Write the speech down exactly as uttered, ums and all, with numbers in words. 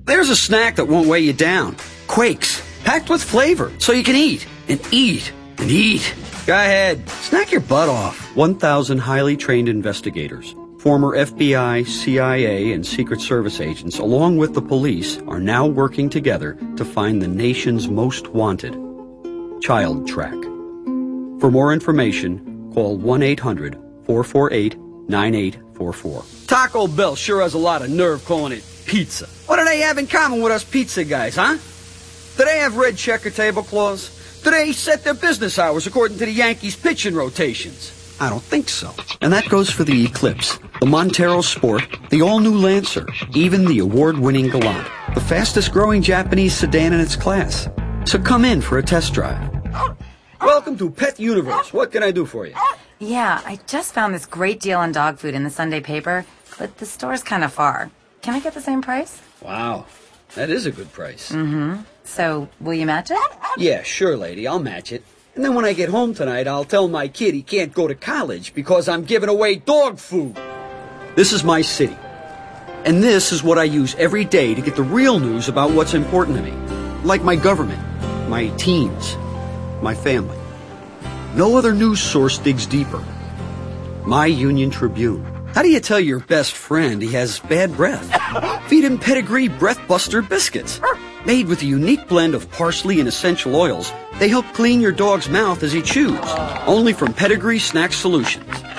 There's a snack that won't weigh you down. Quakes, packed with flavor, so you can eat and eat and eat. Go ahead, snack your butt off. one thousand highly trained investigators, former F B I, C I A, and Secret Service agents, along with the police, are now working together to find the nation's most wanted child track. For more information, call one eight hundred, four four eight, nine eight four four. Taco Bell sure has a lot of nerve calling it pizza. What do they have in common with us pizza guys, huh? Do they have red checker tablecloths? Do they set their business hours according to the Yankees' pitching rotations? I don't think so. And that goes for the Eclipse, the Montero Sport, the all-new Lancer, even the award-winning Galant, the fastest-growing Japanese sedan in its class. So come in for a test drive. Welcome to Pet Universe. What can I do for you? Yeah, I just found this great deal on dog food in the Sunday paper, but the store's kind of far. Can I get the same price? Wow, that is a good price. Mm-hmm. So, will you match it? Yeah, sure, lady, I'll match it. And then when I get home tonight, I'll tell my kid he can't go to college because I'm giving away dog food. This is my city. And this is what I use every day to get the real news about what's important to me. Like my government, my teams, my family. No other news source digs deeper. My Union Tribune. How do you tell your best friend he has bad breath? Feed him Pedigree Breath Buster biscuits. Made with a unique blend of parsley and essential oils, they help clean your dog's mouth as he chews. Only from Pedigree Snack Solutions.